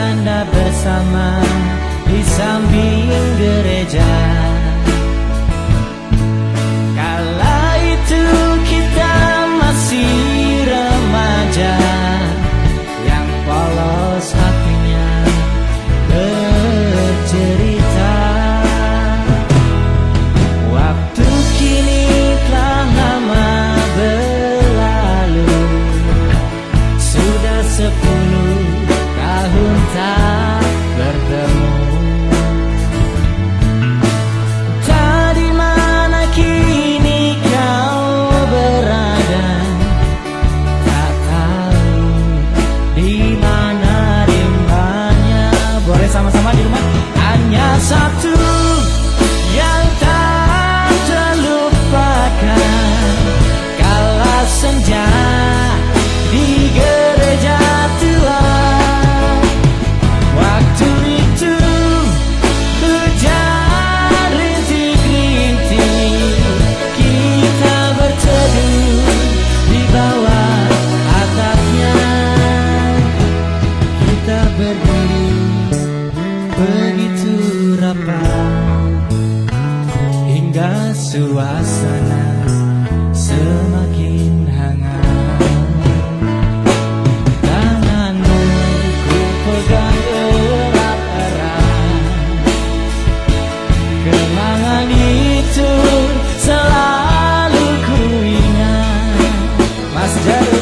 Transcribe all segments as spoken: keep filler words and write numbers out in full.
bercanda bersama di samping gereja. Kala itu kita masih remaja, yang polos hatinya bercerita. Waktu kini telah lama berlalu, sudah sepuluh tahun tak bertemu. Tadi mana kini kau berada, tak tahu di mana rimbanya. Boleh sama-sama di rumah. Hanya satu yang tak terlupakan, kala senja di gereja tua. Waktu itu hujan rintik-rintik, kita berteduh di bawah atapnya. Kita berdiri begitu rapat, hingga suasana semakin hangat. Tanganmu ku pegang erat-erat, kenangan itu selalu ku ingat. Mas Jarum.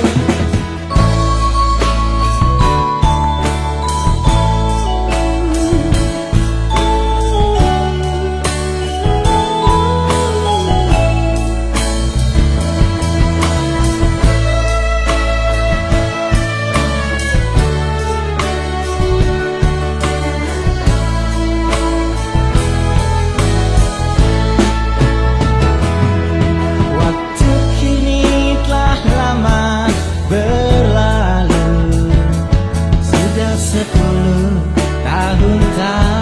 Berlalu sudah sepuluh tahun tak